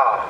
Start.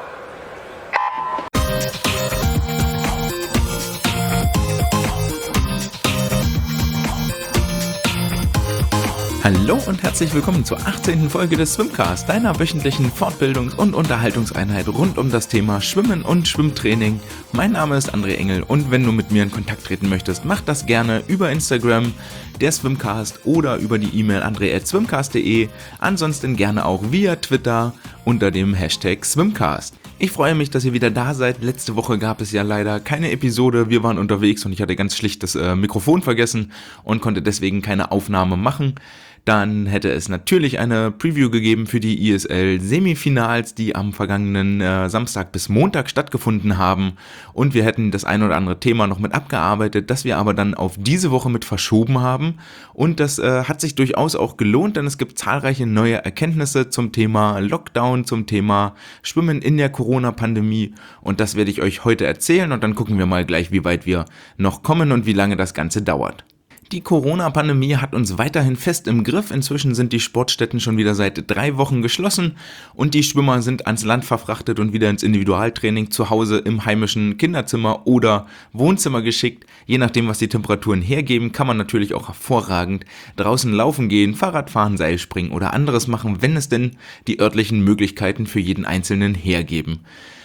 Hallo und herzlich willkommen zur 18. Folge des Swimcast, deiner wöchentlichen Fortbildungs- und Unterhaltungseinheit rund um das Thema Schwimmen und Schwimmtraining. Mein Name ist André Engel und wenn du mit mir in Kontakt treten möchtest, mach das gerne über Instagram, der Swimcast, oder über die E-Mail andre@swimcast.de, ansonsten gerne auch via Twitter unter dem Hashtag Swimcast. Ich freue mich, dass ihr wieder da seid. Letzte Woche gab es ja leider keine Episode, wir waren unterwegs und ich hatte ganz schlicht das Mikrofon vergessen und konnte deswegen keine Aufnahme machen. Dann hätte es natürlich eine Preview gegeben für die ISL-Semifinals, die am vergangenen Samstag bis Montag stattgefunden haben. Und wir hätten das ein oder andere Thema noch mit abgearbeitet, das wir aber dann auf diese Woche mit verschoben haben. Und das hat sich durchaus auch gelohnt, denn es gibt zahlreiche neue Erkenntnisse zum Thema Lockdown, zum Thema Schwimmen in der Corona-Pandemie. Und das werde ich euch heute erzählen und dann gucken wir mal gleich, wie weit wir noch kommen und wie lange das Ganze dauert. Die Corona-Pandemie hat uns weiterhin fest im Griff. Inzwischen sind die Sportstätten schon wieder seit 3 Wochen geschlossen und die Schwimmer sind ans Land verfrachtet und wieder ins Individualtraining zu Hause im heimischen Kinderzimmer oder Wohnzimmer geschickt. Je nachdem, was die Temperaturen hergeben, kann man natürlich auch hervorragend draußen laufen gehen, Fahrrad fahren, Seilspringen oder anderes machen, wenn es denn die örtlichen Möglichkeiten für jeden Einzelnen hergeben.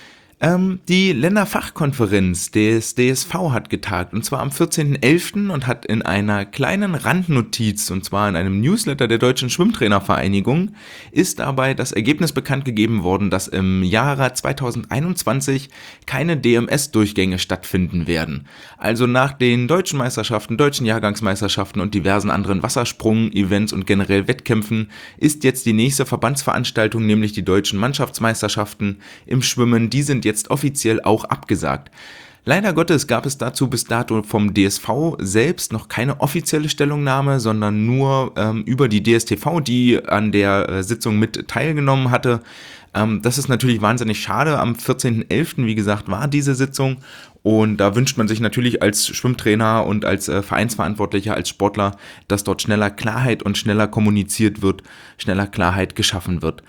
Die Länderfachkonferenz des DSV hat getagt, und zwar am 14.11. und hat in einer kleinen Randnotiz, und zwar in einem Newsletter der Deutschen Schwimmtrainervereinigung, ist dabei das Ergebnis bekannt gegeben worden, dass im Jahre 2021 keine DMS-Durchgänge stattfinden werden. Also nach den deutschen Meisterschaften, deutschen Jahrgangsmeisterschaften und diversen anderen Wassersprung-Events und generell Wettkämpfen ist jetzt die nächste Verbandsveranstaltung, nämlich die deutschen Mannschaftsmeisterschaften im Schwimmen. Die sind jetzt offiziell auch abgesagt. Leider Gottes gab es dazu bis dato vom DSV selbst noch keine offizielle Stellungnahme, sondern nur über die DSTV, die an der Sitzung mit teilgenommen hatte. Das ist natürlich wahnsinnig schade. Am 14.11., wie gesagt, war diese Sitzung und da wünscht man sich natürlich als Schwimmtrainer und als Vereinsverantwortlicher, als Sportler, dass dort schneller Klarheit und schneller kommuniziert wird, schneller Klarheit geschaffen wird.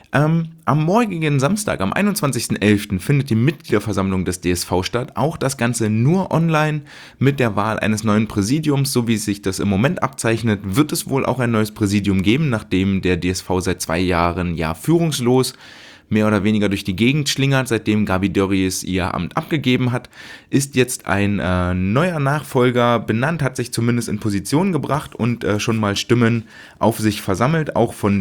Am morgigen Samstag, am 21.11. findet die Mitgliederversammlung des DSV statt. Auch das Ganze nur online mit der Wahl eines neuen Präsidiums. So wie sich das im Moment abzeichnet, wird es wohl auch ein neues Präsidium geben, nachdem der DSV seit 2 Jahren führungslos mehr oder weniger durch die Gegend schlingert. Seitdem Gabi Dörries ihr Amt abgegeben hat, ist jetzt ein neuer Nachfolger benannt, hat sich zumindest in Position gebracht und schon mal Stimmen auf sich versammelt, auch von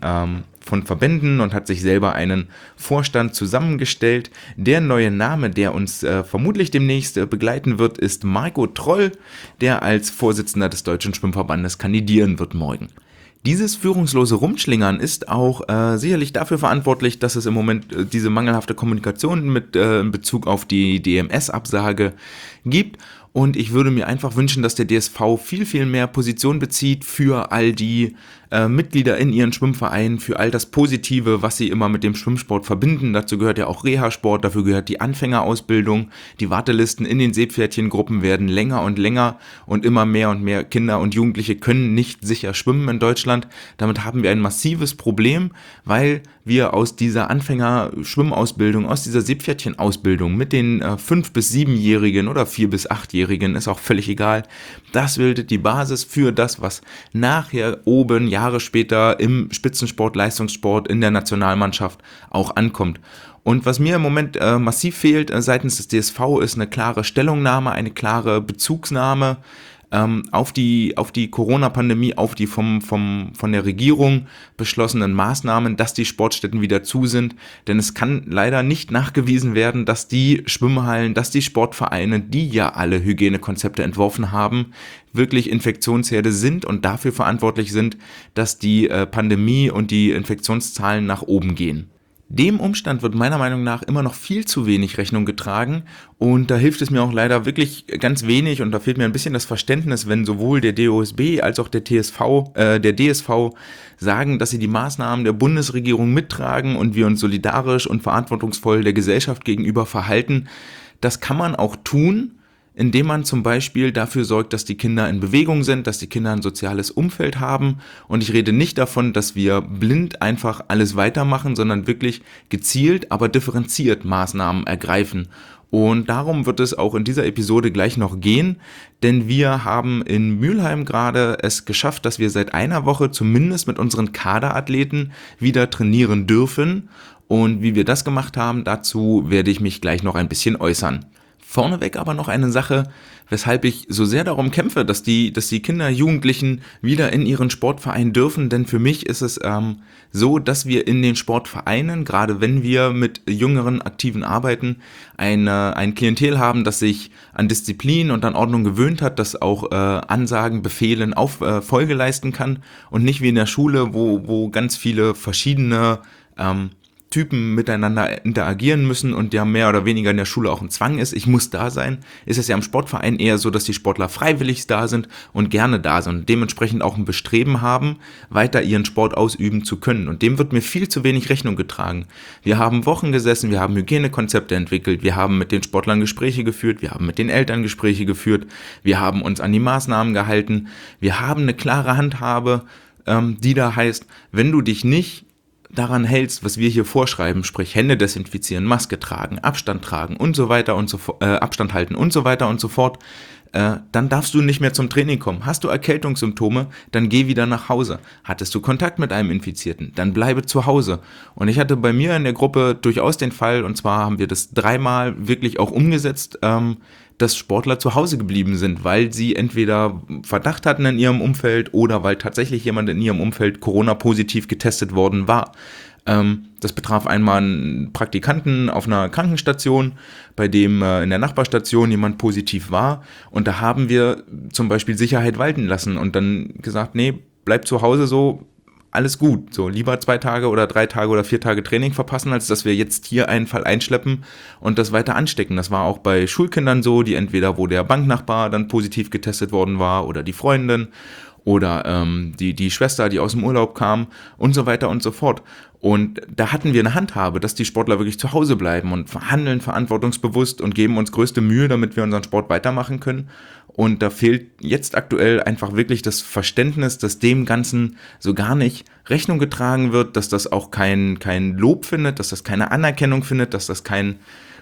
Verbänden, und hat sich selber einen Vorstand zusammengestellt. Der neue Name, der uns vermutlich demnächst begleiten wird, ist Marco Troll, der als Vorsitzender des Deutschen Schwimmverbandes kandidieren wird morgen. Dieses führungslose Rumschlingern ist auch sicherlich dafür verantwortlich, dass es im Moment diese mangelhafte Kommunikation mit in Bezug auf die DMS-Absage gibt. Und ich würde mir einfach wünschen, dass der DSV viel, viel mehr Position bezieht für all die Mitglieder in ihren Schwimmvereinen, für all das Positive, was sie immer mit dem Schwimmsport verbinden. Dazu gehört ja auch Reha-Sport, dafür gehört die Anfängerausbildung. Die Wartelisten in den Seepferdchengruppen werden länger und länger und immer mehr und mehr Kinder und Jugendliche können nicht sicher schwimmen in Deutschland. Damit haben wir ein massives Problem, weil wir aus dieser Anfänger-Schwimmausbildung, aus dieser Seepferdchenausbildung mit den 5- bis 7-Jährigen oder 4- bis 8-Jährigen, ist auch völlig egal, das bildet die Basis für das, was nachher oben, Jahre später im Spitzensport, Leistungssport, in der Nationalmannschaft auch ankommt. Und was mir im Moment massiv fehlt seitens des DSV ist eine klare Stellungnahme, eine klare Bezugsnahme auf die Corona-Pandemie, auf die von der Regierung beschlossenen Maßnahmen, dass die Sportstätten wieder zu sind. Denn es kann leider nicht nachgewiesen werden, dass die Schwimmhallen, dass die Sportvereine, die ja alle Hygienekonzepte entworfen haben, wirklich Infektionsherde sind und dafür verantwortlich sind, dass die Pandemie und die Infektionszahlen nach oben gehen. Dem Umstand wird meiner Meinung nach immer noch viel zu wenig Rechnung getragen und da hilft es mir auch leider wirklich ganz wenig und da fehlt mir ein bisschen das Verständnis, wenn sowohl der DOSB als auch der DSV sagen, dass sie die Maßnahmen der Bundesregierung mittragen und wir uns solidarisch und verantwortungsvoll der Gesellschaft gegenüber verhalten. Das kann man auch tun indem man zum Beispiel dafür sorgt, dass die Kinder in Bewegung sind, dass die Kinder ein soziales Umfeld haben. Und ich rede nicht davon, dass wir blind einfach alles weitermachen, sondern wirklich gezielt, aber differenziert Maßnahmen ergreifen. Und darum wird es auch in dieser Episode gleich noch gehen, denn wir haben in Mülheim gerade es geschafft, dass wir seit einer Woche zumindest mit unseren Kaderathleten wieder trainieren dürfen. Und wie wir das gemacht haben, dazu werde ich mich gleich noch ein bisschen äußern. Vorneweg aber noch eine Sache, weshalb ich so sehr darum kämpfe, dass die Kinder, Jugendlichen wieder in ihren Sportverein dürfen, denn für mich ist es so, dass wir in den Sportvereinen, gerade wenn wir mit jüngeren Aktiven arbeiten, ein Klientel haben, das sich an Disziplin und an Ordnung gewöhnt hat, das auch Ansagen, Befehlen auf Folge leisten kann und nicht wie in der Schule, wo ganz viele verschiedene Typen miteinander interagieren müssen und ja mehr oder weniger in der Schule auch ein Zwang ist, ich muss da sein, ist es ja im Sportverein eher so, dass die Sportler freiwillig da sind und gerne da sind und dementsprechend auch ein Bestreben haben, weiter ihren Sport ausüben zu können. Und dem wird mir viel zu wenig Rechnung getragen. Wir haben Wochen gesessen, wir haben Hygienekonzepte entwickelt, wir haben mit den Sportlern Gespräche geführt, wir haben mit den Eltern Gespräche geführt, wir haben uns an die Maßnahmen gehalten, wir haben eine klare Handhabe, die da heißt, wenn du dich nicht daran hältst, was wir hier vorschreiben, sprich Hände desinfizieren, Maske tragen und so weiter und so Abstand halten und so weiter und so fort, dann darfst du nicht mehr zum Training kommen. Hast du Erkältungssymptome, dann geh wieder nach Hause. Hattest du Kontakt mit einem Infizierten, dann bleibe zu Hause. Und ich hatte bei mir in der Gruppe durchaus den Fall, und zwar haben wir das 3-mal wirklich auch umgesetzt, dass Sportler zu Hause geblieben sind, weil sie entweder Verdacht hatten in ihrem Umfeld oder weil tatsächlich jemand in ihrem Umfeld Corona-positiv getestet worden war. Das betraf einmal einen Praktikanten auf einer Krankenstation, bei dem in der Nachbarstation jemand positiv war. Und da haben wir zum Beispiel Sicherheit walten lassen und dann gesagt, nee, bleib zu Hause so, alles gut, so lieber 2 Tage oder 3 Tage oder 4 Tage Training verpassen, als dass wir jetzt hier einen Fall einschleppen und das weiter anstecken. Das war auch bei Schulkindern so, die entweder, wo der Banknachbar dann positiv getestet worden war oder die Freundin oder die Schwester, die aus dem Urlaub kam und so weiter und so fort. Und da hatten wir eine Handhabe, dass die Sportler wirklich zu Hause bleiben und handeln verantwortungsbewusst und geben uns größte Mühe, damit wir unseren Sport weitermachen können. Und da fehlt jetzt aktuell einfach wirklich das Verständnis, dass dem Ganzen so gar nicht Rechnung getragen wird, dass das auch kein Lob findet, dass das keine Anerkennung findet, dass das keinen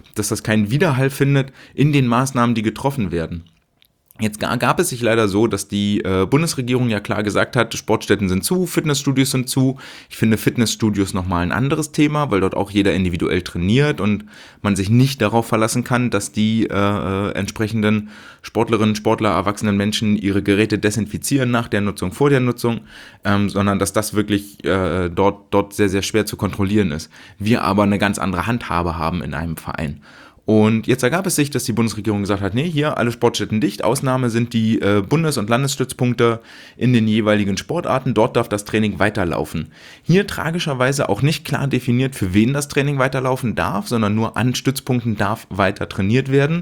Widerhall findet in den Maßnahmen, die getroffen werden. Jetzt gab es sich leider so, dass die Bundesregierung ja klar gesagt hat, Sportstätten sind zu, Fitnessstudios sind zu. Ich finde Fitnessstudios nochmal ein anderes Thema, weil dort auch jeder individuell trainiert und man sich nicht darauf verlassen kann, dass die entsprechenden Sportlerinnen, Sportler, erwachsenen Menschen ihre Geräte desinfizieren nach der Nutzung, vor der Nutzung, sondern dass das wirklich dort sehr, sehr schwer zu kontrollieren ist. Wir aber eine ganz andere Handhabe haben in einem Verein. Und jetzt ergab es sich, dass die Bundesregierung gesagt hat, nee, hier alle Sportstätten dicht, Ausnahme sind die Bundes- und Landesstützpunkte in den jeweiligen Sportarten, dort darf das Training weiterlaufen. Hier tragischerweise auch nicht klar definiert, für wen das Training weiterlaufen darf, sondern nur an Stützpunkten darf weiter trainiert werden.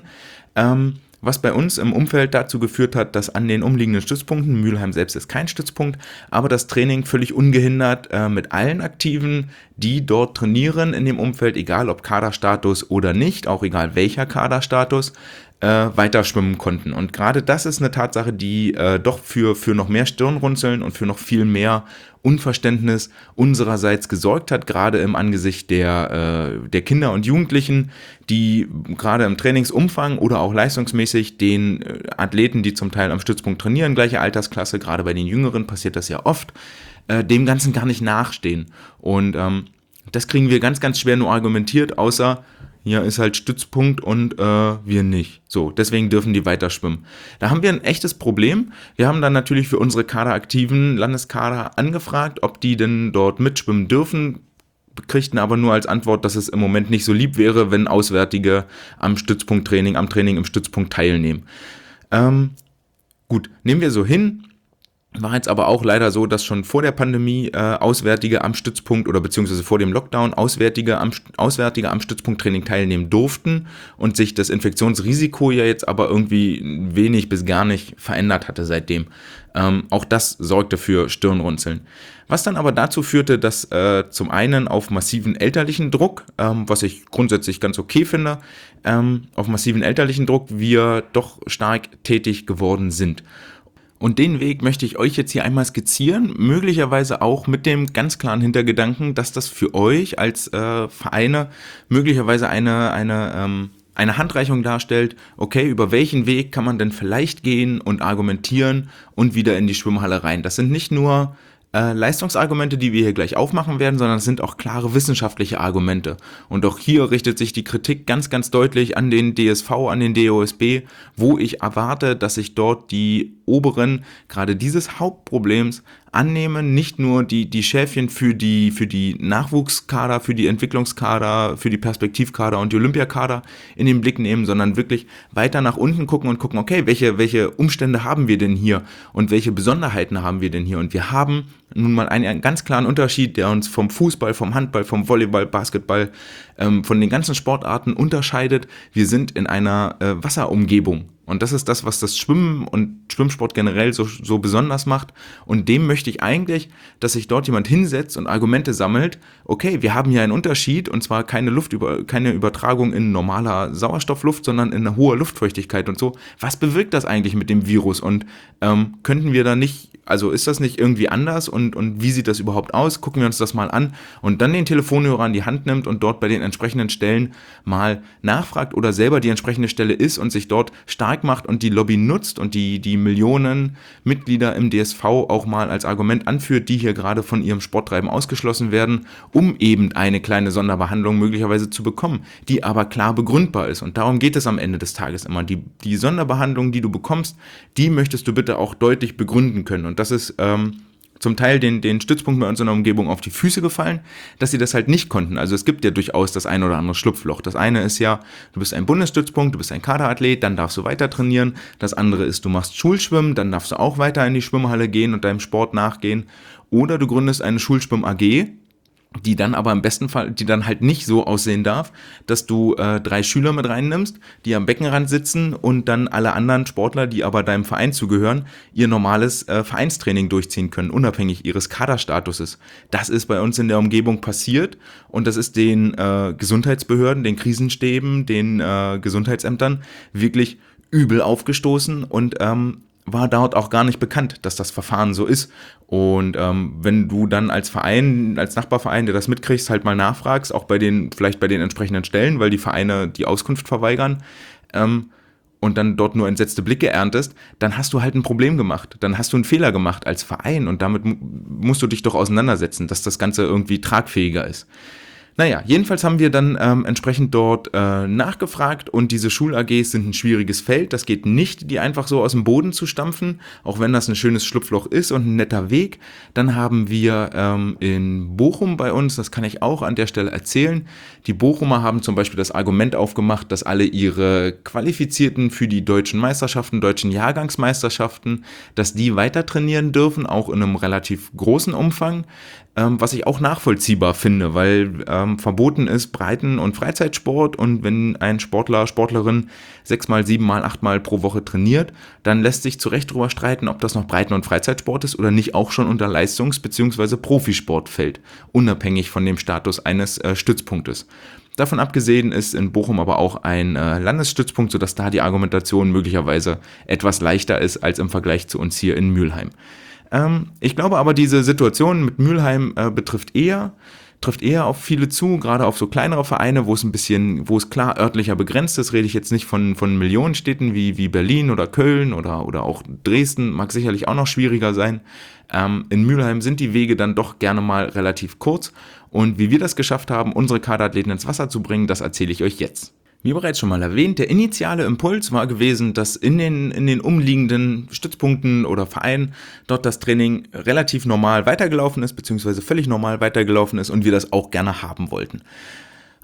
Was bei uns im Umfeld dazu geführt hat, dass an den umliegenden Stützpunkten, Mülheim selbst ist kein Stützpunkt, aber das Training völlig ungehindert mit allen Aktiven, die dort trainieren in dem Umfeld, egal ob Kaderstatus oder nicht, auch egal welcher Kaderstatus, weiter schwimmen konnten. Und gerade das ist eine Tatsache, die doch für noch mehr Stirnrunzeln und für noch viel mehr Unverständnis unsererseits gesorgt hat, gerade im Angesicht der Kinder und Jugendlichen, die gerade im Trainingsumfang oder auch leistungsmäßig den Athleten, die zum Teil am Stützpunkt trainieren, gleiche Altersklasse, gerade bei den Jüngeren passiert das ja oft, dem Ganzen gar nicht nachstehen. Und das kriegen wir ganz, ganz schwer nur argumentiert, außer hier ist halt Stützpunkt und wir nicht. So, deswegen dürfen die weiter schwimmen. Da haben wir ein echtes Problem. Wir haben dann natürlich für unsere kaderaktiven Landeskader angefragt, ob die denn dort mitschwimmen dürfen, kriegten aber nur als Antwort, dass es im Moment nicht so lieb wäre, wenn Auswärtige am Training im Stützpunkt teilnehmen. Gut, nehmen wir so hin. War jetzt aber auch leider so, dass schon vor der Pandemie Auswärtige am Stützpunkt oder beziehungsweise vor dem Lockdown Auswärtige am Stützpunkttraining teilnehmen durften und sich das Infektionsrisiko ja jetzt aber irgendwie wenig bis gar nicht verändert hatte seitdem. Auch das sorgte für Stirnrunzeln. Was dann aber dazu führte, dass zum einen auf massiven elterlichen Druck, was ich grundsätzlich ganz okay finde, auf massiven elterlichen Druck wir doch stark tätig geworden sind. Und den Weg möchte ich euch jetzt hier einmal skizzieren, möglicherweise auch mit dem ganz klaren Hintergedanken, dass das für euch als Vereine möglicherweise eine Handreichung darstellt, okay, über welchen Weg kann man denn vielleicht gehen und argumentieren und wieder in die Schwimmhalle rein. Das sind nicht nur Leistungsargumente, die wir hier gleich aufmachen werden, sondern es sind auch klare wissenschaftliche Argumente. Und auch hier richtet sich die Kritik ganz, ganz deutlich an den DSV, an den DOSB, wo ich erwarte, dass sich dort die Oberen gerade dieses Hauptproblems annehmen, nicht nur die Schäfchen für die Nachwuchskader, für die Entwicklungskader, für die Perspektivkader und die Olympiakader in den Blick nehmen, sondern wirklich weiter nach unten gucken und gucken, okay, welche Umstände haben wir denn hier und welche Besonderheiten haben wir denn hier? Und wir haben nun mal einen ganz klaren Unterschied, der uns vom Fußball, vom Handball, vom Volleyball, Basketball, von den ganzen Sportarten unterscheidet. Wir sind in einer Wasserumgebung. Und das ist das, was das Schwimmen und Schwimmsport generell so besonders macht. Und dem möchte ich eigentlich, dass sich dort jemand hinsetzt und Argumente sammelt. Okay, wir haben hier einen Unterschied, und zwar keine Übertragung in normaler Sauerstoffluft, sondern in einer hoher Luftfeuchtigkeit und so. Was bewirkt das eigentlich mit dem Virus? Und könnten wir da nicht, also ist das nicht irgendwie anders? Und wie sieht das überhaupt aus? Gucken wir uns das mal an. Und dann den Telefonhörer an die Hand nimmt und dort bei den entsprechenden Stellen mal nachfragt oder selber die entsprechende Stelle ist und sich dort stark macht und die Lobby nutzt und die Millionen Mitglieder im DSV auch mal als Argument anführt, die hier gerade von ihrem Sporttreiben ausgeschlossen werden, um eben eine kleine Sonderbehandlung möglicherweise zu bekommen, die aber klar begründbar ist. Und darum geht es am Ende des Tages immer. Die Sonderbehandlung, die du bekommst, die möchtest du bitte auch deutlich begründen können. Und das ist zum Teil den Stützpunkten bei uns in der Umgebung auf die Füße gefallen, dass sie das halt nicht konnten. Also es gibt ja durchaus das ein oder andere Schlupfloch. Das eine ist ja, du bist ein Bundesstützpunkt, du bist ein Kaderathlet, dann darfst du weiter trainieren. Das andere ist, du machst Schulschwimmen, dann darfst du auch weiter in die Schwimmhalle gehen und deinem Sport nachgehen. Oder du gründest eine Schulschwimm-AG, die dann aber im besten Fall, die dann halt nicht so aussehen darf, dass du 3 Schüler mit reinnimmst, die am Beckenrand sitzen und dann alle anderen Sportler, die aber deinem Verein zugehören, ihr normales Vereinstraining durchziehen können, unabhängig ihres Kaderstatuses. Das ist bei uns in der Umgebung passiert und das ist den Gesundheitsbehörden, den Krisenstäben, den Gesundheitsämtern wirklich übel aufgestoßen und war dort auch gar nicht bekannt, dass das Verfahren so ist. Und wenn du dann als Verein, als Nachbarverein, der das mitkriegst, halt mal nachfragst, auch vielleicht bei den entsprechenden Stellen, weil die Vereine die Auskunft verweigern, und dann dort nur entsetzte Blicke erntest, dann hast du halt ein Problem gemacht. Dann hast du einen Fehler gemacht als Verein und damit musst du dich doch auseinandersetzen, dass das Ganze irgendwie tragfähiger ist. Naja, jedenfalls haben wir dann entsprechend dort nachgefragt und diese Schul-AGs sind ein schwieriges Feld. Das geht nicht, die einfach so aus dem Boden zu stampfen, auch wenn das ein schönes Schlupfloch ist und ein netter Weg. Dann haben wir in Bochum bei uns, das kann ich auch an der Stelle erzählen, die Bochumer haben zum Beispiel das Argument aufgemacht, dass alle ihre Qualifizierten für die deutschen Meisterschaften, deutschen Jahrgangsmeisterschaften, dass die weiter trainieren dürfen, auch in einem relativ großen Umfang. Was ich auch nachvollziehbar finde, weil verboten ist Breiten- und Freizeitsport und wenn ein Sportler, Sportlerin 6-mal, 7-mal, 8-mal pro Woche trainiert, dann lässt sich zu Recht darüber streiten, ob das noch Breiten- und Freizeitsport ist oder nicht auch schon unter Leistungs- bzw. Profisport fällt, unabhängig von dem Status eines Stützpunktes. Davon abgesehen ist in Bochum aber auch ein Landesstützpunkt, sodass da die Argumentation möglicherweise etwas leichter ist als im Vergleich zu uns hier in Mülheim. Ich glaube aber, diese Situation mit Mülheim trifft eher auf viele zu, gerade auf so kleinere Vereine, wo es klar örtlicher begrenzt ist, rede ich jetzt nicht von Millionenstädten wie Berlin oder Köln oder auch Dresden, mag sicherlich auch noch schwieriger sein. In Mülheim sind die Wege dann doch gerne mal relativ kurz und wie wir das geschafft haben, unsere Kaderathleten ins Wasser zu bringen, das erzähle ich euch jetzt. Wie bereits schon mal erwähnt, der initiale Impuls war gewesen, dass in den umliegenden Stützpunkten oder Vereinen dort das Training relativ normal weitergelaufen ist, beziehungsweise völlig normal weitergelaufen ist und wir das auch gerne haben wollten.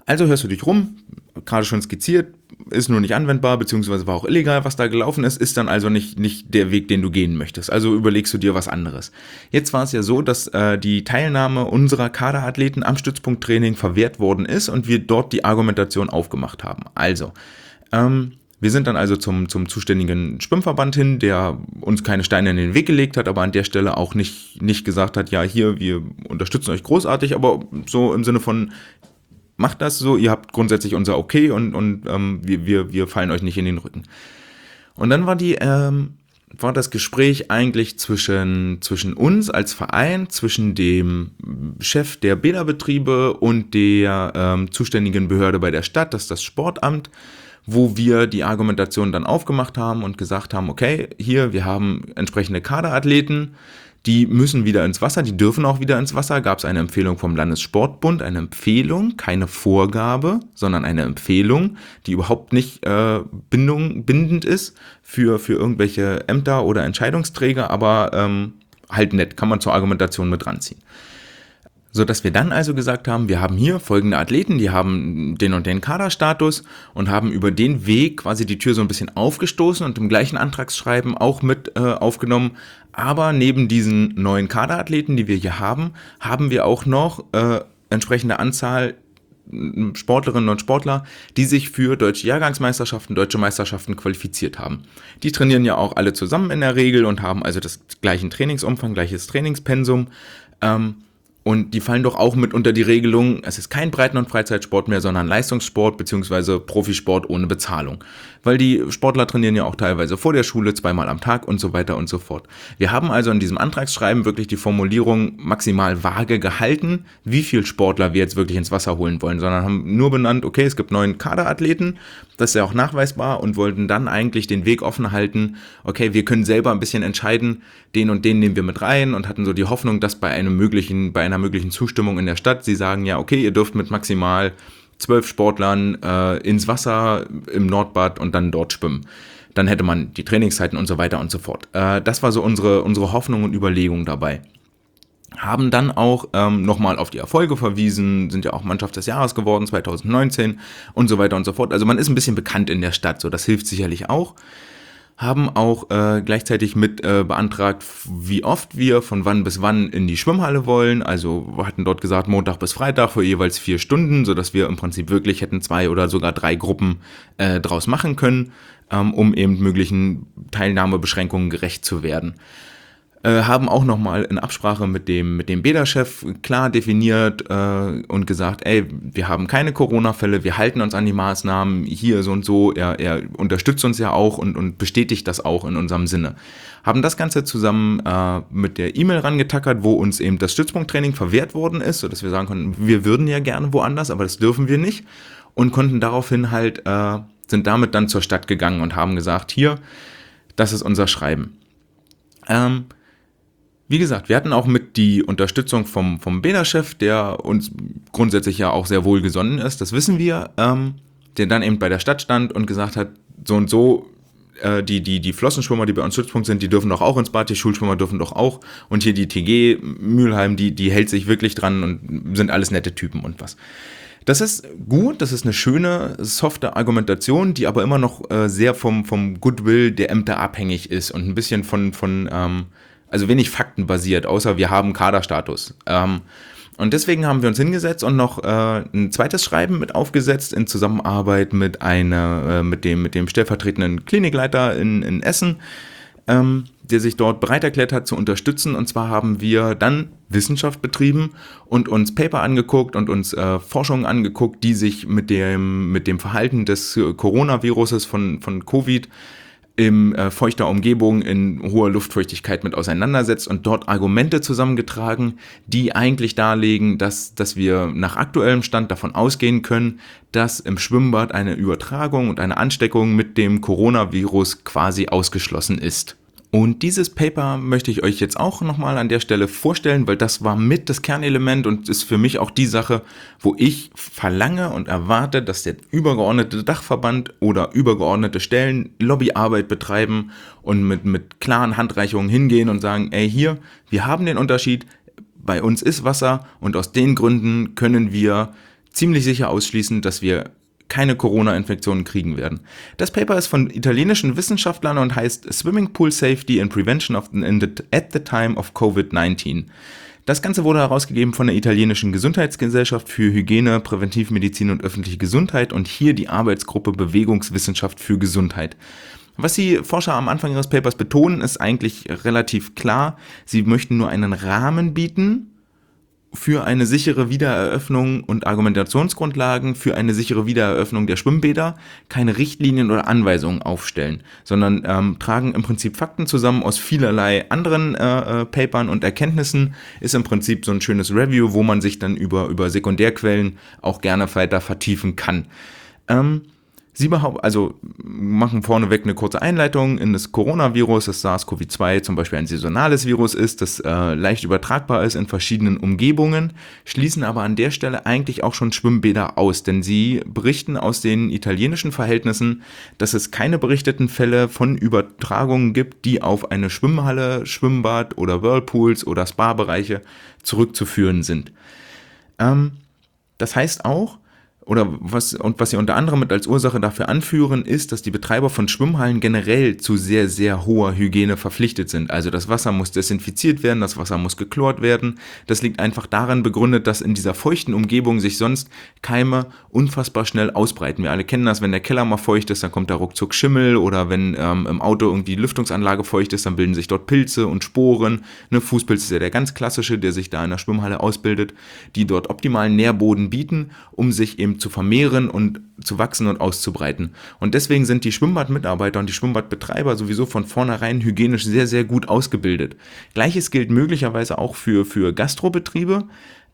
Also hörst du dich rum, gerade schon skizziert, ist nur nicht anwendbar, beziehungsweise war auch illegal, was da gelaufen ist dann also nicht der Weg, den du gehen möchtest. Also überlegst du dir was anderes. Jetzt war es ja so, dass die Teilnahme unserer Kaderathleten am Stützpunkttraining verwehrt worden ist und wir dort die Argumentation aufgemacht haben. Also, wir sind dann also zum zuständigen Schwimmverband hin, der uns keine Steine in den Weg gelegt hat, aber an der Stelle auch nicht gesagt hat, ja hier, wir unterstützen euch großartig, aber so im Sinne von, macht das so, ihr habt grundsätzlich unser Okay und wir fallen euch nicht in den Rücken. Und dann war das Gespräch eigentlich zwischen uns als Verein, zwischen dem Chef der Bäderbetriebe und der zuständigen Behörde bei der Stadt, das ist das Sportamt, wo wir die Argumentation dann aufgemacht haben und gesagt haben, okay, hier, wir haben entsprechende Kaderathleten, die müssen wieder ins Wasser, die dürfen auch wieder ins Wasser. Gab es eine Empfehlung vom Landessportbund, eine Empfehlung, keine Vorgabe, sondern eine Empfehlung, die überhaupt nicht bindend ist für irgendwelche Ämter oder Entscheidungsträger, aber halt nett, kann man zur Argumentation mit ranziehen. Sodass wir dann also gesagt haben, wir haben hier folgende Athleten, die haben den und den Kaderstatus und haben über den Weg quasi die Tür so ein bisschen aufgestoßen und im gleichen Antragsschreiben auch mit aufgenommen. Aber neben diesen neuen Kaderathleten, die wir hier haben wir auch noch entsprechende Anzahl Sportlerinnen und Sportler, die sich für deutsche Jahrgangsmeisterschaften, deutsche Meisterschaften qualifiziert haben. Die trainieren ja auch alle zusammen in der Regel und haben also das gleichen Trainingsumfang, gleiches Trainingspensum. Und die fallen doch auch mit unter die Regelung, es ist kein Breiten- und Freizeitsport mehr, sondern Leistungssport bzw. Profisport ohne Bezahlung. Weil die Sportler trainieren ja auch teilweise vor der Schule, 2-mal am Tag und so weiter und so fort. Wir haben also in diesem Antragsschreiben wirklich die Formulierung maximal vage gehalten, wie viel Sportler wir jetzt wirklich ins Wasser holen wollen, sondern haben nur benannt, okay, es gibt 9 Kaderathleten, das ist ja auch nachweisbar und wollten dann eigentlich den Weg offen halten, okay, wir können selber ein bisschen entscheiden, den und den nehmen wir mit rein und hatten so die Hoffnung, dass bei einer möglichen Zustimmung in der Stadt, sie sagen, ja, okay, ihr dürft mit maximal 12 Sportlern ins Wasser im Nordbad und dann dort schwimmen. Dann hätte man die Trainingszeiten und so weiter und so fort. Das war so unsere Hoffnung und Überlegung dabei. Haben dann auch nochmal auf die Erfolge verwiesen, sind ja auch Mannschaft des Jahres geworden, 2019 und so weiter und so fort. Also man ist ein bisschen bekannt in der Stadt, so das hilft sicherlich auch. Haben auch gleichzeitig mit beantragt, wie oft wir von wann bis wann in die Schwimmhalle wollen. Also wir hatten dort gesagt, Montag bis Freitag für jeweils 4 Stunden, sodass wir im Prinzip wirklich hätten 2 oder sogar 3 Gruppen draus machen können, um eben möglichen Teilnahmebeschränkungen gerecht zu werden. Haben auch nochmal in Absprache mit dem Bäderchef klar definiert und gesagt, ey, wir haben keine Corona-Fälle, wir halten uns an die Maßnahmen, hier so und so, er unterstützt uns ja auch und bestätigt das auch in unserem Sinne. Haben das Ganze zusammen mit der E-Mail rangetackert, wo uns eben das Stützpunkttraining verwehrt worden ist, sodass wir sagen konnten, wir würden ja gerne woanders, aber das dürfen wir nicht und konnten daraufhin halt, sind damit dann zur Stadt gegangen und haben gesagt, hier, das ist unser Schreiben. Wie gesagt, wir hatten auch mit die Unterstützung vom Bäderchef, der uns grundsätzlich ja auch sehr wohlgesonnen ist, das wissen wir, der dann eben bei der Stadt stand und gesagt hat, so und so, die Flossenschwimmer, die bei uns Stützpunkt sind, die dürfen doch auch ins Bad, die Schulschwimmer dürfen doch auch und hier die TG Mülheim, die hält sich wirklich dran und sind alles nette Typen und was. Das ist gut, das ist eine schöne, softe Argumentation, die aber immer noch sehr vom Goodwill der Ämter abhängig ist und ein bisschen also wenig faktenbasiert, außer wir haben Kaderstatus. Und deswegen haben wir uns hingesetzt und noch ein zweites Schreiben mit aufgesetzt in Zusammenarbeit mit dem stellvertretenden Klinikleiter in Essen, der sich dort bereit erklärt hat zu unterstützen. Und zwar haben wir dann Wissenschaft betrieben und uns Paper angeguckt und uns Forschungen angeguckt, die sich mit dem Verhalten des Coronaviruses von Covid in feuchter Umgebung, in hoher Luftfeuchtigkeit mit auseinandersetzt und dort Argumente zusammengetragen, die eigentlich darlegen, dass wir nach aktuellem Stand davon ausgehen können, dass im Schwimmbad eine Übertragung und eine Ansteckung mit dem Coronavirus quasi ausgeschlossen ist. Und dieses Paper möchte ich euch jetzt auch nochmal an der Stelle vorstellen, weil das war mit das Kernelement und ist für mich auch die Sache, wo ich verlange und erwarte, dass der übergeordnete Dachverband oder übergeordnete Stellen Lobbyarbeit betreiben und mit klaren Handreichungen hingehen und sagen, ey, hier, wir haben den Unterschied, bei uns ist Wasser und aus den Gründen können wir ziemlich sicher ausschließen, dass wir keine Corona-Infektionen kriegen werden. Das Paper ist von italienischen Wissenschaftlern und heißt Swimming Pool Safety and Prevention at the Time of COVID-19. Das Ganze wurde herausgegeben von der italienischen Gesundheitsgesellschaft für Hygiene, Präventivmedizin und öffentliche Gesundheit und hier die Arbeitsgruppe Bewegungswissenschaft für Gesundheit. Was die Forscher am Anfang ihres Papers betonen, ist eigentlich relativ klar. Sie möchten nur einen Rahmen bieten für eine sichere Wiedereröffnung und Argumentationsgrundlagen für eine sichere Wiedereröffnung der Schwimmbäder, keine Richtlinien oder Anweisungen aufstellen, sondern tragen im Prinzip Fakten zusammen aus vielerlei anderen Papern und Erkenntnissen, ist im Prinzip so ein schönes Review, wo man sich dann über Sekundärquellen auch gerne weiter vertiefen kann. Sie machen vorneweg eine kurze Einleitung in das Coronavirus, das SARS-CoV-2 zum Beispiel ein saisonales Virus ist, das leicht übertragbar ist in verschiedenen Umgebungen, schließen aber an der Stelle eigentlich auch schon Schwimmbäder aus, denn sie berichten aus den italienischen Verhältnissen, dass es keine berichteten Fälle von Übertragungen gibt, die auf eine Schwimmhalle, Schwimmbad oder Whirlpools oder Spa-Bereiche zurückzuführen sind. Das heißt auch, was sie unter anderem mit als Ursache dafür anführen, ist, dass die Betreiber von Schwimmhallen generell zu sehr, sehr hoher Hygiene verpflichtet sind. Also das Wasser muss desinfiziert werden, das Wasser muss geklort werden. Das liegt einfach daran begründet, dass in dieser feuchten Umgebung sich sonst Keime unfassbar schnell ausbreiten. Wir alle kennen das, wenn der Keller mal feucht ist, dann kommt da ruckzuck Schimmel oder wenn im Auto irgendwie die Lüftungsanlage feucht ist, dann bilden sich dort Pilze und Sporen. Fußpilz ist ja der ganz klassische, der sich da in der Schwimmhalle ausbildet, die dort optimalen Nährboden bieten, um sich eben zu vermehren und zu wachsen und auszubreiten. Und deswegen sind die Schwimmbadmitarbeiter und die Schwimmbadbetreiber sowieso von vornherein hygienisch sehr, sehr gut ausgebildet. Gleiches gilt möglicherweise auch für Gastrobetriebe,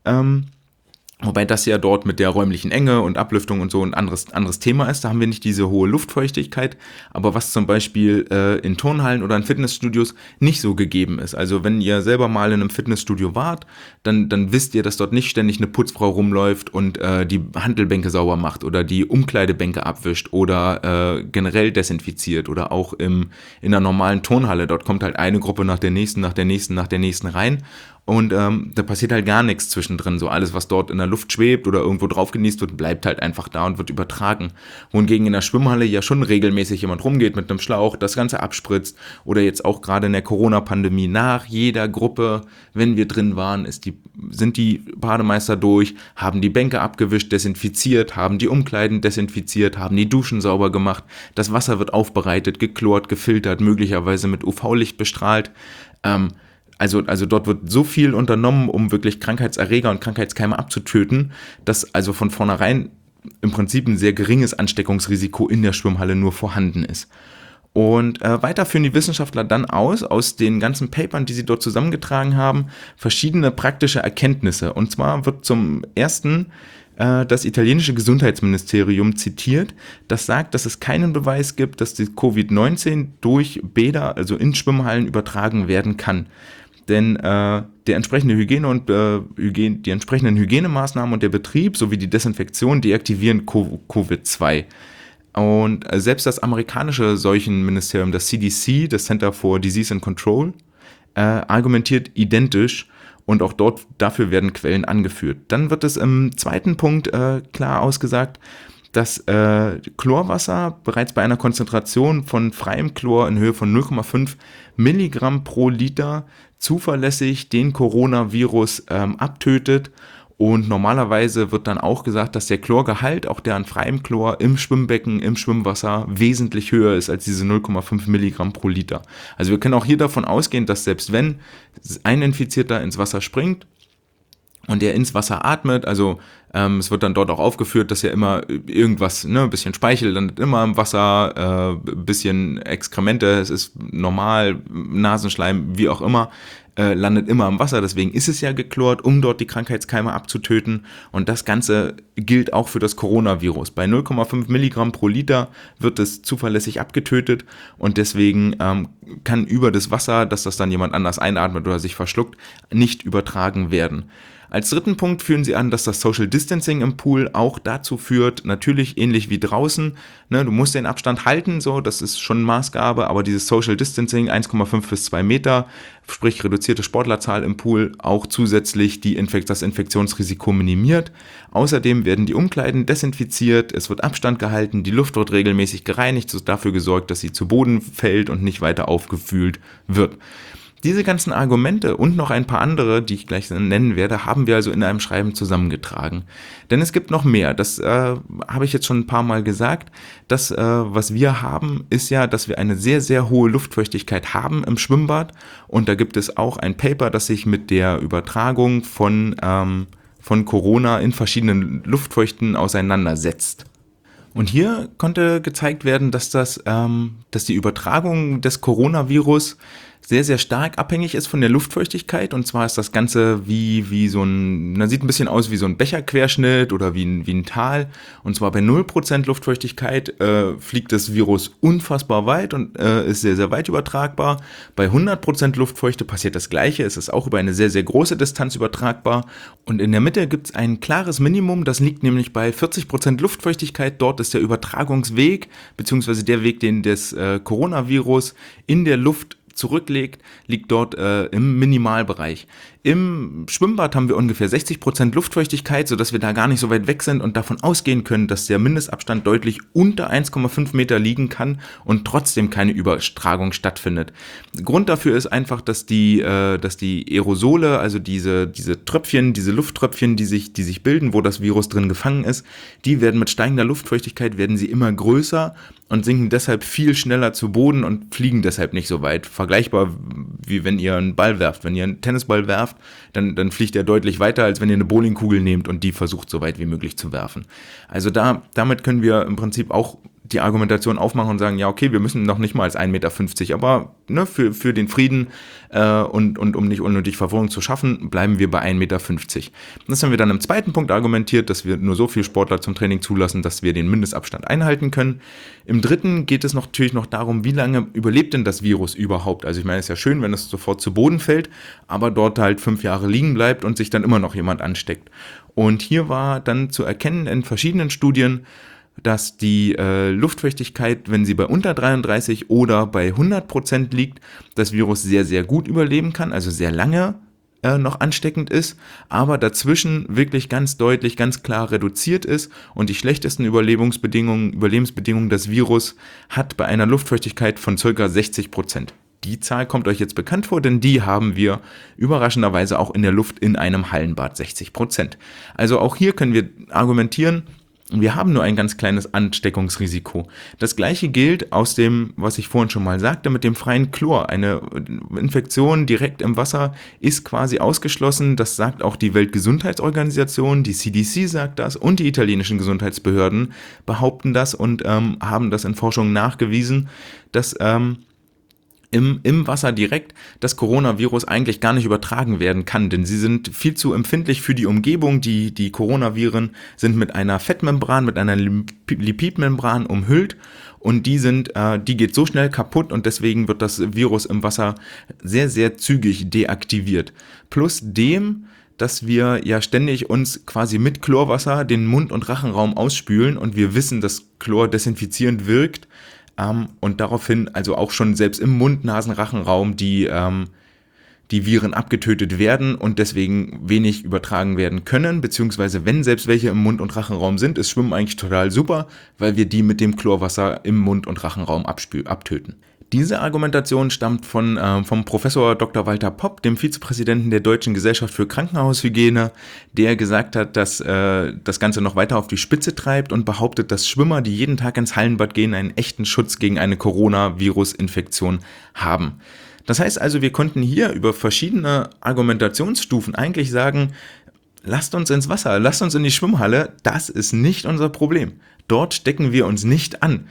wobei das ja dort mit der räumlichen Enge und Ablüftung und so ein anderes Thema ist. Da haben wir nicht diese hohe Luftfeuchtigkeit, aber was zum Beispiel in Turnhallen oder in Fitnessstudios nicht so gegeben ist. Also wenn ihr selber mal in einem Fitnessstudio wart, dann wisst ihr, dass dort nicht ständig eine Putzfrau rumläuft und die Hantelbänke sauber macht oder die Umkleidebänke abwischt oder generell desinfiziert oder auch in einer normalen Turnhalle. Dort kommt halt eine Gruppe nach der nächsten rein. Und da passiert halt gar nichts zwischendrin. So alles, was dort in der Luft schwebt oder irgendwo drauf genießt wird, bleibt halt einfach da und wird übertragen. Wohingegen in der Schwimmhalle ja schon regelmäßig jemand rumgeht mit einem Schlauch, das Ganze abspritzt. Oder jetzt auch gerade in der Corona-Pandemie nach jeder Gruppe, wenn wir drin waren, sind die Bademeister durch, haben die Bänke abgewischt, desinfiziert, haben die Umkleiden desinfiziert, haben die Duschen sauber gemacht. Das Wasser wird aufbereitet, geklort, gefiltert, möglicherweise mit UV-Licht bestrahlt. Also dort wird so viel unternommen, um wirklich Krankheitserreger und Krankheitskeime abzutöten, dass also von vornherein im Prinzip ein sehr geringes Ansteckungsrisiko in der Schwimmhalle nur vorhanden ist. Und weiter führen die Wissenschaftler dann aus den ganzen Papern, die sie dort zusammengetragen haben, verschiedene praktische Erkenntnisse. Und zwar wird zum ersten das italienische Gesundheitsministerium zitiert, das sagt, dass es keinen Beweis gibt, dass die Covid-19 durch Bäder, also in Schwimmhallen, übertragen werden kann. Denn die entsprechenden Hygienemaßnahmen und der Betrieb sowie die Desinfektion deaktivieren Covid-2. Und selbst das amerikanische Seuchenministerium, das CDC, das Center for Disease and Control, argumentiert identisch und auch dafür werden Quellen angeführt. Dann wird es im zweiten Punkt klar ausgesagt, dass Chlorwasser bereits bei einer Konzentration von freiem Chlor in Höhe von 0,5 Milligramm pro Liter zuverlässig den Coronavirus abtötet. Und normalerweise wird dann auch gesagt, dass der Chlorgehalt, auch der an freiem Chlor im Schwimmbecken, im Schwimmwasser, wesentlich höher ist als diese 0,5 Milligramm pro Liter. Also wir können auch hier davon ausgehen, dass selbst wenn ein Infizierter ins Wasser springt und er ins Wasser atmet, also es wird dann dort auch aufgeführt, dass ja immer irgendwas, ein bisschen Speichel landet immer im Wasser, bisschen Exkremente, es ist normal, Nasenschleim, wie auch immer, landet immer im Wasser, deswegen ist es ja geklort, um dort die Krankheitskeime abzutöten und das Ganze gilt auch für das Coronavirus. Bei 0,5 Milligramm pro Liter wird es zuverlässig abgetötet und deswegen kann über das Wasser, dass das dann jemand anders einatmet oder sich verschluckt, nicht übertragen werden. Als dritten Punkt führen sie an, dass das Social Distancing im Pool auch dazu führt, natürlich ähnlich wie draußen, ne, du musst den Abstand halten, so, das ist schon Maßgabe, aber dieses Social Distancing 1,5 bis 2 Meter, sprich reduzierte Sportlerzahl im Pool, auch zusätzlich das Infektionsrisiko minimiert. Außerdem werden die Umkleiden desinfiziert, es wird Abstand gehalten, die Luft wird regelmäßig gereinigt, es wird dafür gesorgt, dass sie zu Boden fällt und nicht weiter aufgefüllt wird. Diese ganzen Argumente und noch ein paar andere, die ich gleich nennen werde, haben wir also in einem Schreiben zusammengetragen. Denn es gibt noch mehr, das habe ich jetzt schon ein paar Mal gesagt. Das, was wir haben, ist ja, dass wir eine sehr, sehr hohe Luftfeuchtigkeit haben im Schwimmbad. Und da gibt es auch ein Paper, das sich mit der Übertragung von Corona in verschiedenen Luftfeuchten auseinandersetzt. Und hier konnte gezeigt werden, dass die Übertragung des Coronavirus sehr, sehr stark abhängig ist von der Luftfeuchtigkeit. Und zwar ist das Ganze wie so sieht ein bisschen aus wie so ein Becherquerschnitt oder wie ein Tal. Und zwar bei 0% Luftfeuchtigkeit fliegt das Virus unfassbar weit und ist sehr, sehr weit übertragbar. Bei 100% Luftfeuchte passiert das Gleiche. Es ist auch über eine sehr, sehr große Distanz übertragbar. Und in der Mitte gibt es ein klares Minimum. Das liegt nämlich bei 40% Luftfeuchtigkeit. Dort ist der Übertragungsweg, beziehungsweise der Weg, den das Coronavirus in der Luft zurücklegt, liegt dort im Minimalbereich. Im Schwimmbad haben wir ungefähr 60% Luftfeuchtigkeit, sodass wir da gar nicht so weit weg sind und davon ausgehen können, dass der Mindestabstand deutlich unter 1,5 Meter liegen kann und trotzdem keine Übertragung stattfindet. Grund dafür ist einfach, dass die Aerosole, also diese Tröpfchen, diese Lufttröpfchen, die sich bilden, wo das Virus drin gefangen ist, die werden mit steigender Luftfeuchtigkeit werden sie immer größer und sinken deshalb viel schneller zu Boden und fliegen deshalb nicht so weit. Vergleichbar wie wenn ihr einen Ball werft. Wenn ihr einen Tennisball werft, dann fliegt er deutlich weiter, als wenn ihr eine Bowlingkugel nehmt und die versucht, so weit wie möglich zu werfen. Also damit können wir im Prinzip auch die Argumentation aufmachen und sagen, ja okay, wir müssen noch nicht mal als 1,50 Meter, aber ne, für den Frieden und um nicht unnötig Verwirrung zu schaffen, bleiben wir bei 1,50 Meter. Das haben wir dann im zweiten Punkt argumentiert, dass wir nur so viel Sportler zum Training zulassen, dass wir den Mindestabstand einhalten können. Im dritten geht es natürlich noch darum, wie lange überlebt denn das Virus überhaupt? Also ich meine, es ist ja schön, wenn es sofort zu Boden fällt, aber dort halt 5 Jahre liegen bleibt und sich dann immer noch jemand ansteckt. Und hier war dann zu erkennen in verschiedenen Studien, dass die Luftfeuchtigkeit, wenn sie bei unter 33 oder bei 100% liegt, das Virus sehr, sehr gut überleben kann, also sehr lange noch ansteckend ist, aber dazwischen wirklich ganz deutlich, ganz klar reduziert ist und die schlechtesten Überlebensbedingungen das Virus hat bei einer Luftfeuchtigkeit von ca. 60%. Die Zahl kommt euch jetzt bekannt vor, denn die haben wir überraschenderweise auch in der Luft in einem Hallenbad, 60%. Also auch hier können wir argumentieren, wir haben nur ein ganz kleines Ansteckungsrisiko. Das gleiche gilt aus dem, was ich vorhin schon mal sagte, mit dem freien Chlor. Eine Infektion direkt im Wasser ist quasi ausgeschlossen. Das sagt auch die Weltgesundheitsorganisation, die CDC sagt das und die italienischen Gesundheitsbehörden behaupten das und haben das in Forschung nachgewiesen, dass im Wasser direkt das Coronavirus eigentlich gar nicht übertragen werden kann, denn sie sind viel zu empfindlich für die Umgebung. Die Coronaviren sind mit einer Fettmembran, mit einer Lipidmembran umhüllt und die geht so schnell kaputt und deswegen wird das Virus im Wasser sehr, sehr zügig deaktiviert. Plus dem, dass wir ja ständig uns quasi mit Chlorwasser den Mund- und Rachenraum ausspülen und wir wissen, dass Chlor desinfizierend wirkt, und daraufhin also auch schon selbst im Mund-Nasen-Rachenraum die Viren abgetötet werden und deswegen wenig übertragen werden können, beziehungsweise wenn selbst welche im Mund- und Rachenraum sind, ist Schwimmen eigentlich total super, weil wir die mit dem Chlorwasser im Mund- und Rachenraum abtöten. Diese Argumentation stammt vom Professor Dr. Walter Popp, dem Vizepräsidenten der Deutschen Gesellschaft für Krankenhaushygiene, der gesagt hat, dass das Ganze noch weiter auf die Spitze treibt und behauptet, dass Schwimmer, die jeden Tag ins Hallenbad gehen, einen echten Schutz gegen eine Coronavirus-Infektion haben. Das heißt also, wir konnten hier über verschiedene Argumentationsstufen eigentlich sagen, lasst uns ins Wasser, lasst uns in die Schwimmhalle, das ist nicht unser Problem. Dort stecken wir uns nicht an.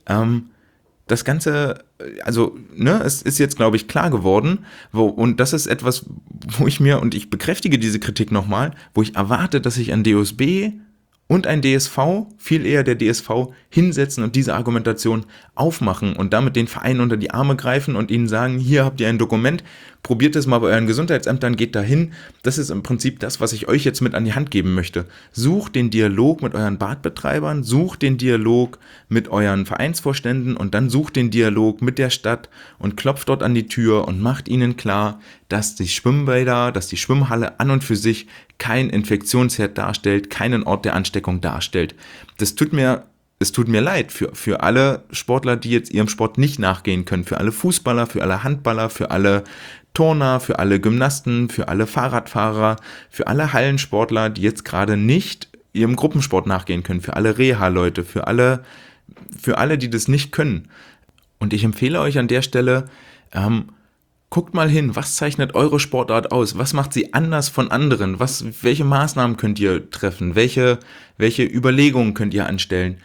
Das Ganze, also, es ist jetzt, glaube ich, klar geworden, und das ist etwas, wo ich bekräftige diese Kritik nochmal, wo ich erwarte, dass sich ein DOSB und ein DSV, viel eher der DSV, hinsetzen und diese Argumentation aufmachen und damit den Verein unter die Arme greifen und ihnen sagen, hier habt ihr ein Dokument, probiert es mal bei euren Gesundheitsämtern, geht dahin. Das ist im Prinzip das, was ich euch jetzt mit an die Hand geben möchte. Sucht den Dialog mit euren Badbetreibern, sucht den Dialog mit euren Vereinsvorständen und dann sucht den Dialog mit der Stadt und klopft dort an die Tür und macht ihnen klar, dass die Schwimmbäder, dass die Schwimmhalle an und für sich kein Infektionsherd darstellt, keinen Ort der Ansteckung darstellt. Es tut mir leid für alle Sportler, die jetzt ihrem Sport nicht nachgehen können, für alle Fußballer, für alle Handballer, für alle Turner, für alle Gymnasten, für alle Fahrradfahrer, für alle Hallensportler, die jetzt gerade nicht ihrem Gruppensport nachgehen können, für alle Reha-Leute, für alle, die das nicht können. Und ich empfehle euch an der Stelle, guckt mal hin, was zeichnet eure Sportart aus? Was macht sie anders von anderen? Welche Maßnahmen könnt ihr treffen? Welche Überlegungen könnt ihr anstellen?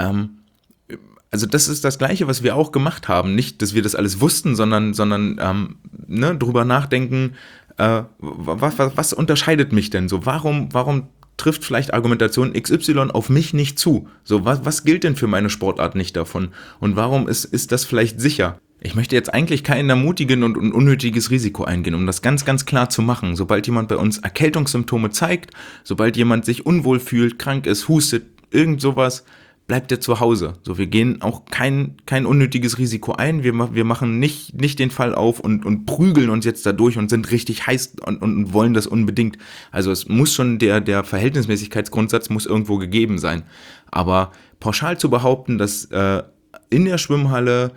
Also das ist das Gleiche, was wir auch gemacht haben. Nicht, dass wir das alles wussten, sondern drüber nachdenken, was unterscheidet mich denn so? Warum trifft vielleicht Argumentation XY auf mich nicht zu? So, was gilt denn für meine Sportart nicht davon? Und warum ist das vielleicht sicher? Ich möchte jetzt eigentlich kein ermutigen und unnötiges Risiko eingehen, um das ganz, ganz klar zu machen. Sobald jemand bei uns Erkältungssymptome zeigt, sobald jemand sich unwohl fühlt, krank ist, hustet, irgend sowas, bleibt er zu Hause. So, wir gehen auch kein unnötiges Risiko ein. Wir machen nicht den Fall auf und prügeln uns jetzt da durch und sind richtig heiß und wollen das unbedingt. Also es muss schon der Verhältnismäßigkeitsgrundsatz muss irgendwo gegeben sein. Aber pauschal zu behaupten, dass in der Schwimmhalle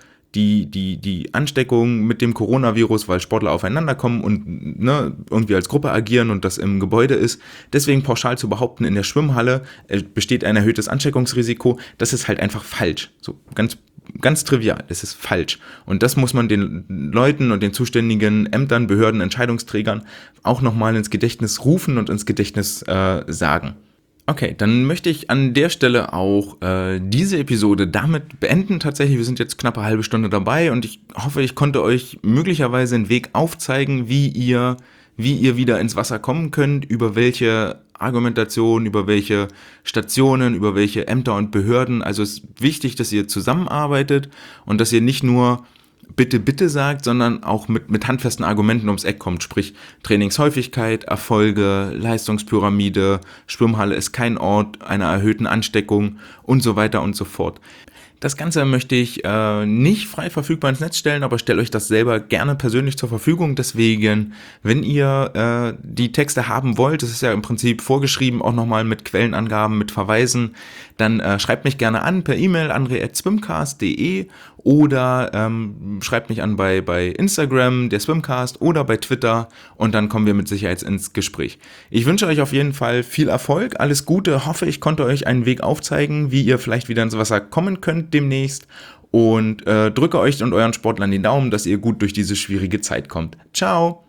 die Ansteckung mit dem Coronavirus, weil Sportler aufeinander kommen und irgendwie als Gruppe agieren und das im Gebäude ist, deswegen pauschal zu behaupten, in der Schwimmhalle besteht ein erhöhtes Ansteckungsrisiko, das ist halt einfach falsch. So ganz trivial, das ist falsch. Und das muss man den Leuten und den zuständigen Ämtern, Behörden, Entscheidungsträgern auch nochmal ins Gedächtnis rufen und ins Gedächtnis sagen. Okay, dann möchte ich an der Stelle auch diese Episode damit beenden. Tatsächlich, wir sind jetzt knapp eine halbe Stunde dabei und ich hoffe, ich konnte euch möglicherweise einen Weg aufzeigen, wie ihr wieder ins Wasser kommen könnt, über welche Argumentation, über welche Stationen, über welche Ämter und Behörden. Also es ist wichtig, dass ihr zusammenarbeitet und dass ihr nicht nur bitte sagt, sondern auch mit handfesten Argumenten ums Eck kommt, sprich Trainingshäufigkeit, Erfolge, Leistungspyramide, Schwimmhalle ist kein Ort einer erhöhten Ansteckung und so weiter und so fort. Das Ganze möchte ich nicht frei verfügbar ins Netz stellen, aber stelle euch das selber gerne persönlich zur Verfügung. Deswegen, wenn ihr die Texte haben wollt, das ist ja im Prinzip vorgeschrieben, auch nochmal mit Quellenangaben, mit Verweisen, dann schreibt mich gerne an per E-Mail andre@swimcast.de oder schreibt mich an bei Instagram, der Swimcast, oder bei Twitter und dann kommen wir mit Sicherheit ins Gespräch. Ich wünsche euch auf jeden Fall viel Erfolg, alles Gute, hoffe, ich konnte euch einen Weg aufzeigen, wie ihr vielleicht wieder ins Wasser kommen könnt demnächst und drücke euch und euren Sportlern die Daumen, dass ihr gut durch diese schwierige Zeit kommt. Ciao!